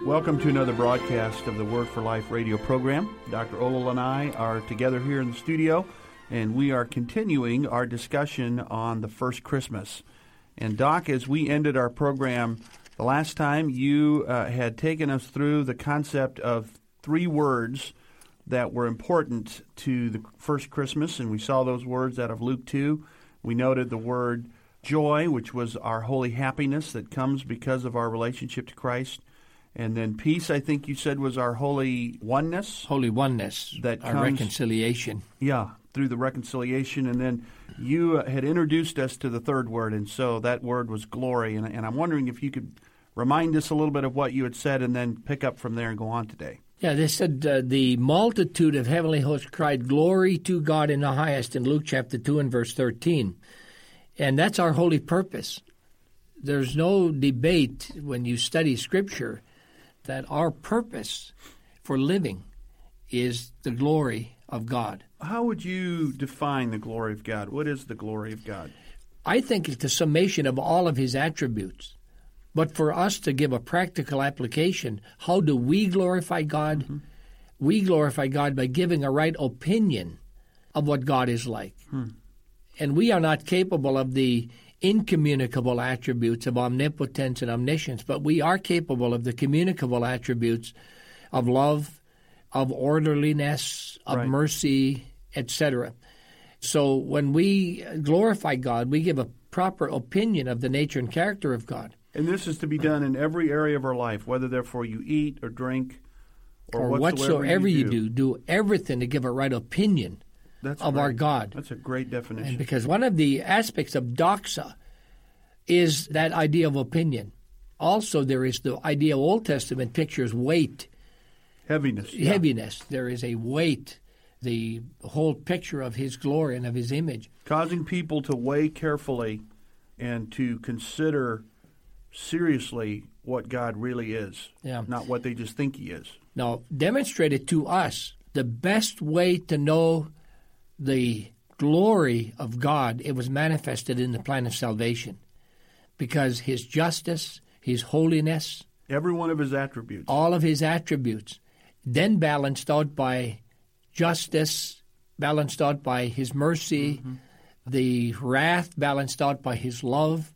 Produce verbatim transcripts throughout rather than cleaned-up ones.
Welcome to another broadcast of the Word for Life radio program. Doctor Olel and I are together here in the studio, and we are continuing our discussion on the first Christmas. And Doc, as we ended our program the last time, you uh, had taken us through the concept of three words that were important to the first Christmas, and we saw those words out of Luke two. We noted the word joy, which was our holy happiness that comes because of our relationship to Christ. And then peace, I think you said, was our holy oneness. Holy oneness, that our comes, reconciliation. Yeah, through the reconciliation. And then you uh, had introduced us to the third word, and so that word was glory. And, and I'm wondering if you could remind us a little bit of what you had said and then pick up from there and go on today. Yeah, they said uh, the multitude of heavenly hosts cried, "Glory to God in the highest," in Luke chapter two and verse thirteen. And that's our holy purpose. There's no debate when you study Scripture that our purpose for living is the glory of God. How would you define the glory of God? What is the glory of God? I think it's the summation of all of His attributes. But for us to give a practical application, how do we glorify God? Mm-hmm. We glorify God by giving a right opinion of what God is like. Hmm. And we are not capable of the incommunicable attributes of omnipotence and omniscience, but we are capable of the communicable attributes of love, of orderliness, of right. mercy, et cetera. So when we glorify God, we give a proper opinion of the nature and character of God. And this is to be done in every area of our life, whether therefore you eat or drink or, or whatsoever, whatsoever you, you do. do. Do everything to give a right opinion That's of great. our God. That's a great definition. And because one of the aspects of doxa is that idea of opinion. Also, there is the idea of Old Testament pictures weight. Heaviness. Yeah. Heaviness. There is a weight, the whole picture of His glory and of His image. Causing people to weigh carefully and to consider seriously what God really is, yeah. not what they just think He is. Now, demonstrated to us the best way to know the glory of God, it was manifested in the plan of salvation. Because His justice, His holiness, every one of His attributes, all of His attributes, then balanced out by justice, balanced out by His mercy, mm-hmm. the wrath balanced out by His love,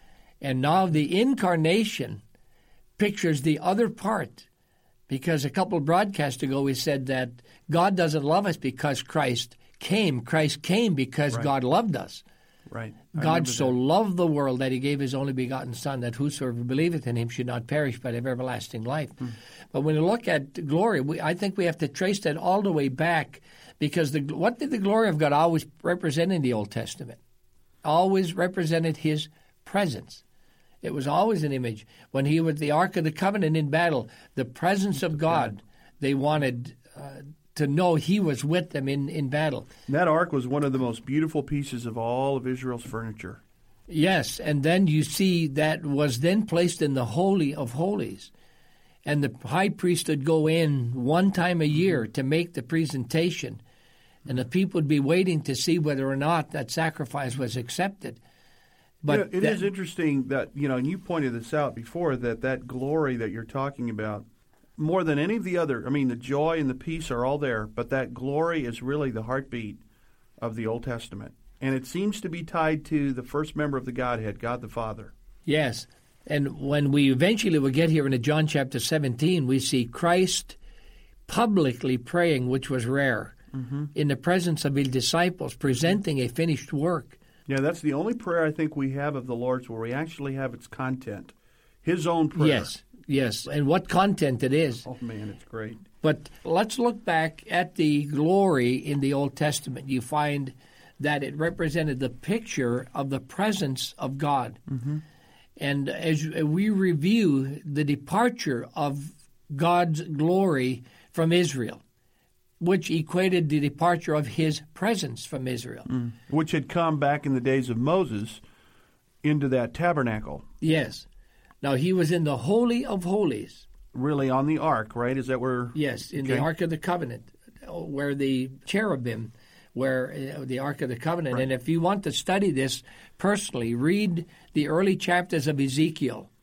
and now the incarnation pictures the other part. Because a couple of broadcasts ago we said that God doesn't love us because Christ came. Christ came because right. God loved us. Right. God so that. loved the world that He gave His only begotten Son, that whosoever believeth in Him should not perish but have everlasting life. Hmm. But when you look at glory, we, I think we have to trace that all the way back, because the, what did the glory of God always represent in the Old Testament? Always represented His presence. It was always an image. When He was the Ark of the Covenant in battle, the presence of God, they wanted uh, to know He was with them in, in battle. And that ark was one of the most beautiful pieces of all of Israel's furniture. Yes, and then you see that was then placed in the Holy of Holies. And the high priest would go in one time a year to make the presentation. And the people would be waiting to see whether or not that sacrifice was accepted. But yeah, it that, is interesting that, you know, and you pointed this out before, that that glory that you're talking about, more than any of the other, I mean, the joy and the peace are all there, but that glory is really the heartbeat of the Old Testament. And it seems to be tied to the first member of the Godhead, God the Father. Yes. And when we eventually will get here into John chapter seventeen, we see Christ publicly praying, which was rare, mm-hmm. in the presence of His disciples, presenting a finished work. Yeah, that's the only prayer I think we have of the Lord's where we actually have its content, His own prayer. Yes. Yes, and what content it is. Oh, man, it's great. But let's look back at the glory in the Old Testament. You find that it represented the picture of the presence of God. Mm-hmm. And as we review the departure of God's glory from Israel, which equated the departure of His presence from Israel. Mm. Which had come back in the days of Moses into that tabernacle. Yes. Now, He was in the Holy of Holies. Really on the ark, right? Is that where? Yes, in okay. the Ark of the Covenant, where the cherubim, where uh, the Ark of the Covenant. Right. And if you want to study this personally, read the early chapters of Ezekiel.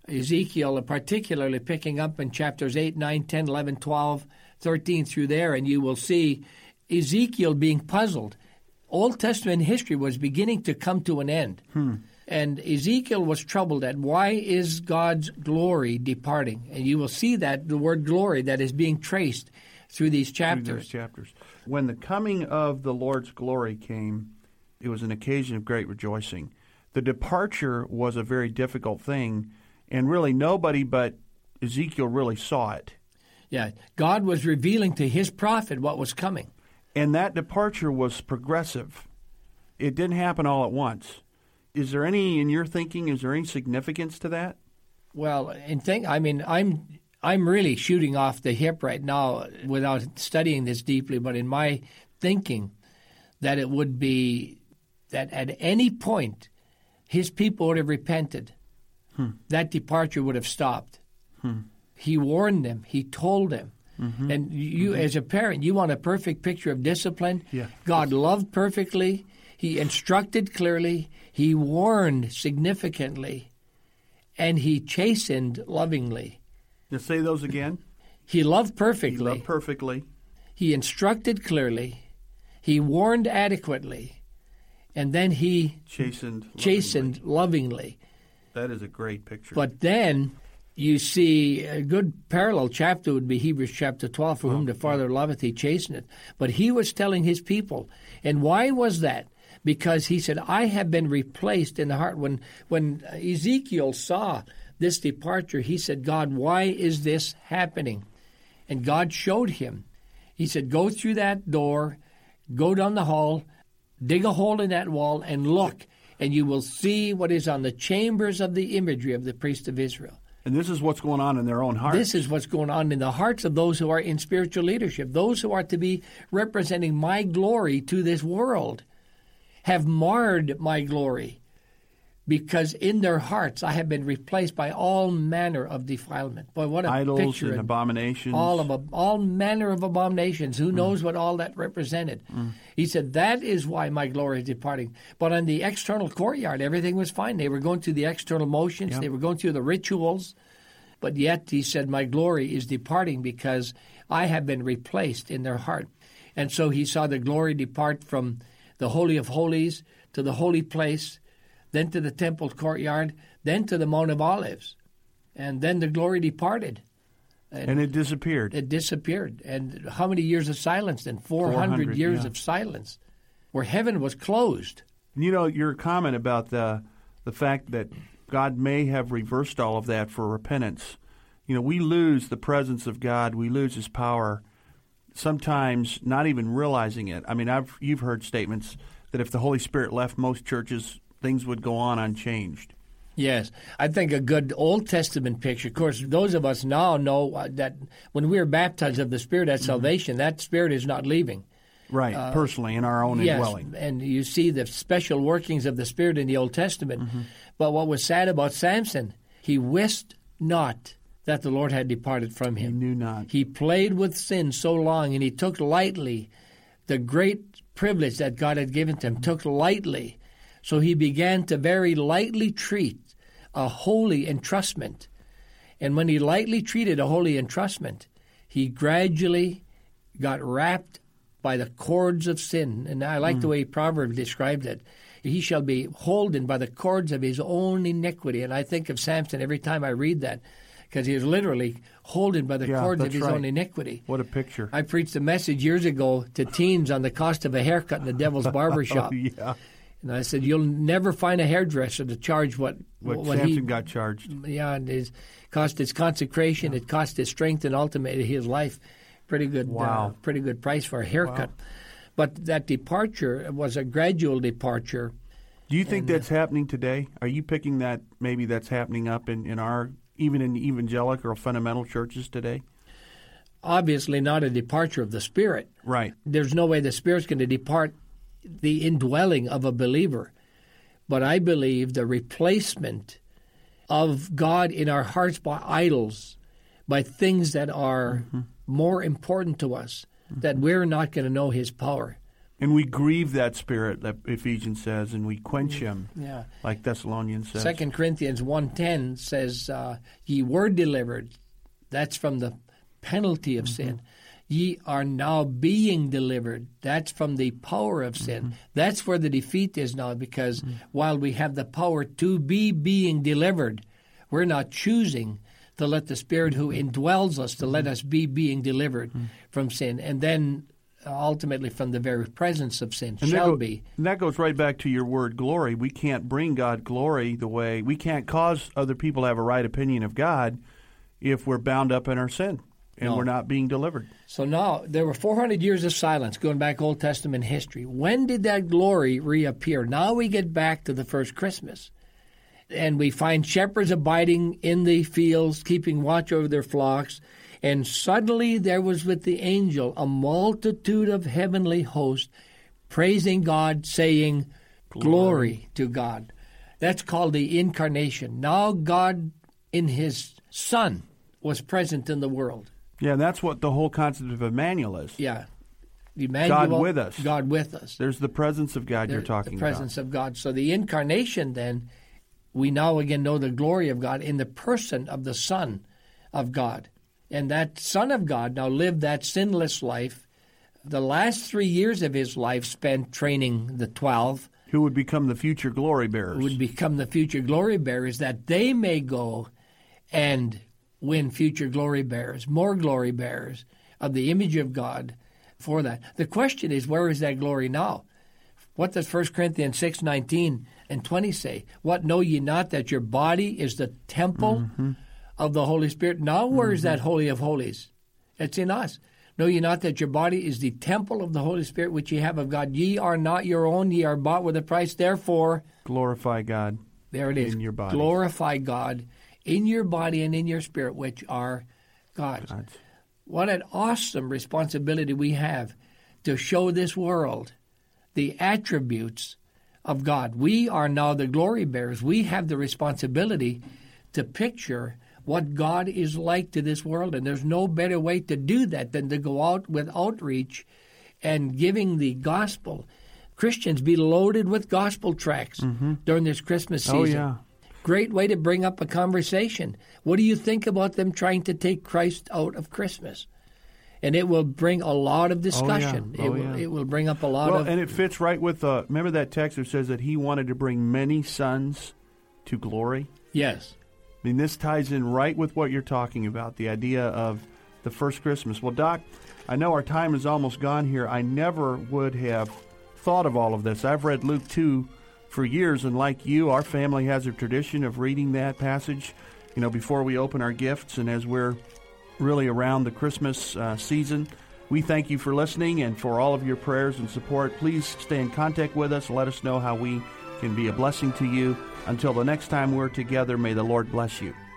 Ezekiel, particularly picking up in chapters eight, nine, ten, eleven, twelve, thirteen through there, and you will see Ezekiel being puzzled. Old Testament history was beginning to come to an end. Hmm. And Ezekiel was troubled at why is God's glory departing? And you will see that, the word glory, that is being traced through these chapters. Through these chapters. When the coming of the Lord's glory came, it was an occasion of great rejoicing. The departure was a very difficult thing, and really nobody but Ezekiel really saw it. Yeah, God was revealing to his prophet what was coming. And that departure was progressive. It didn't happen all at once. Is there any, in your thinking, is there any significance to that? Well, in think, I mean, I'm I'm really shooting off the hip right now without studying this deeply, but in my thinking, that it would be that at any point his people would have repented. Hmm. That departure would have stopped. Hmm. He warned them. He told them. Mm-hmm. And you, mm-hmm. as a parent, you want a perfect picture of discipline. Yeah. God loved perfectly. He instructed clearly. He warned significantly. And he chastened lovingly. Just say those again. He loved perfectly. He loved perfectly. He instructed clearly. He warned adequately. And then he chastened lovingly. chastened lovingly. That is a great picture. But then you see a good parallel chapter would be Hebrews chapter twelve, for oh, whom the Father loveth, he chasteneth. But he was telling his people. And why was that? Because he said, I have been replaced in the heart. When, when Ezekiel saw this departure, he said, God, why is this happening? And God showed him. He said, go through that door, go down the hall, dig a hole in that wall, and look, and you will see what is on the chambers of the imagery of the priest of Israel. And this is what's going on in their own hearts. This is what's going on in the hearts of those who are in spiritual leadership, those who are to be representing my glory to this world, have marred my glory, because in their hearts I have been replaced by all manner of defilement. Boy, what a idols picture! And abominations. All of all manner of abominations. Who knows mm. what all that represented? Mm. He said, that is why my glory is departing. But on the external courtyard, everything was fine. They were going through the external motions. Yep. They were going through the rituals. But yet, he said, my glory is departing because I have been replaced in their heart. And so he saw the glory depart from the Holy of Holies to the holy place, then to the temple courtyard, then to the Mount of Olives. And then the glory departed. And, and it disappeared. It disappeared. And how many years of silence then? four hundred, four hundred years yeah. of silence, where heaven was closed. You know, your comment about the the fact that God may have reversed all of that for repentance. You know, we lose the presence of God. We lose his power, sometimes not even realizing it. I mean, I've you've heard statements that if the Holy Spirit left most churches, things would go on unchanged. Yes. I think a good Old Testament picture, of course, those of us now know that when we are baptized of the Spirit at mm-hmm. salvation, that Spirit is not leaving. Right, uh, personally, in our own yes, indwelling. And you see the special workings of the Spirit in the Old Testament. Mm-hmm. But what was sad about Samson, he wist not that the Lord had departed from him. He knew not. He played with sin so long, and he took lightly the great privilege that God had given to him, took lightly. So he began to very lightly treat a holy entrustment. And when he lightly treated a holy entrustment, he gradually got wrapped by the cords of sin. And I like mm. the way Proverbs described it. He shall be holden by the cords of his own iniquity. And I think of Samson every time I read that, because he was literally holden by the yeah, cords of his right. own iniquity. What a picture. I preached a message years ago to teens on the cost of a haircut in the Devil's Barber Shop. oh, yeah. And I said, you'll never find a hairdresser to charge what what, what Samson he got charged. Yeah, and it cost his consecration, yeah. it cost his strength, and ultimately his life. Pretty good, wow. uh, pretty good price for a haircut. Wow. But that departure was a gradual departure. Do you think and, that's uh, happening today? Are you picking that maybe that's happening up in, in our, even in evangelical or fundamental churches today? Obviously not a departure of the Spirit. Right. There's no way the Spirit's going to depart the indwelling of a believer. But I believe the replacement of God in our hearts by idols, by things that are mm-hmm. more important to us, mm-hmm. that we're not going to know his power. And we grieve that Spirit, that Ephesians says, and we quench him, Yeah. like Thessalonians says. Second Corinthians one ten says, uh, ye were delivered. That's from the penalty of mm-hmm. sin. Ye are now being delivered. That's from the power of sin. Mm-hmm. That's where the defeat is now, because mm-hmm. while we have the power to be being delivered, we're not choosing to let the Spirit who indwells us, to mm-hmm. let us be being delivered mm-hmm. from sin. And then ultimately from the very presence of sin and shall go, be. And that goes right back to your word glory. We can't bring God glory the way, we can't cause other people to have a right opinion of God if we're bound up in our sin and no. we're not being delivered. So now, there were four hundred years of silence going back Old Testament history. When did that glory reappear? Now we get back to the first Christmas. And we find shepherds abiding in the fields, keeping watch over their flocks. And suddenly there was with the angel a multitude of heavenly hosts praising God, saying, Glory, Glory to God. That's called the incarnation. Now God in his Son was present in the world. Yeah, that's what the whole concept of Emmanuel is. Yeah. Emmanuel, God with us. God with us. There's the presence of God there, you're talking about. The presence about. of God. So the incarnation then, we now again know the glory of God in the person of the Son of God. And that Son of God now lived that sinless life. The last three years of his life spent training the twelve. Who would become the future glory bearers. Who would become the future glory bearers, that they may go and win future glory bearers, more glory bearers of the image of God for that. The question is, where is that glory now? What does First Corinthians six nineteen and twenty say? What, know ye not that your body is the temple mm-hmm. of the Holy Spirit? Now where mm-hmm. is that Holy of Holies? It's in us. Know ye not that your body is the temple of the Holy Spirit which ye have of God? Ye are not your own, ye are bought with a price. Therefore, glorify God. There it is. In your body. Glorify God in your body and in your spirit, which are God's. God's. What an awesome responsibility we have to show this world the attributes of God. We are now the glory bearers. We have the responsibility to picture what God is like to this world, and there's no better way to do that than to go out with outreach and giving the gospel. Christians be loaded with gospel tracts mm-hmm. during this Christmas season. Oh, yeah. Great way to bring up a conversation. What do you think about them trying to take Christ out of Christmas? And it will bring a lot of discussion. Oh, yeah. Oh, it, will, yeah. it will bring up a lot well, of... and it fits right with, uh, remember that text that says that he wanted to bring many sons to glory? Yes. I mean, this ties in right with what you're talking about, the idea of the first Christmas. Well, Doc, I know our time is almost gone here. I never would have thought of all of this. I've read Luke two for years, and like you, our family has a tradition of reading that passage, you know, before we open our gifts and as we're really around the Christmas uh, season. We thank you for listening and for all of your prayers and support. Please stay in contact with us. Let us know how we can be a blessing to you. Until the next time we're together, may the Lord bless you.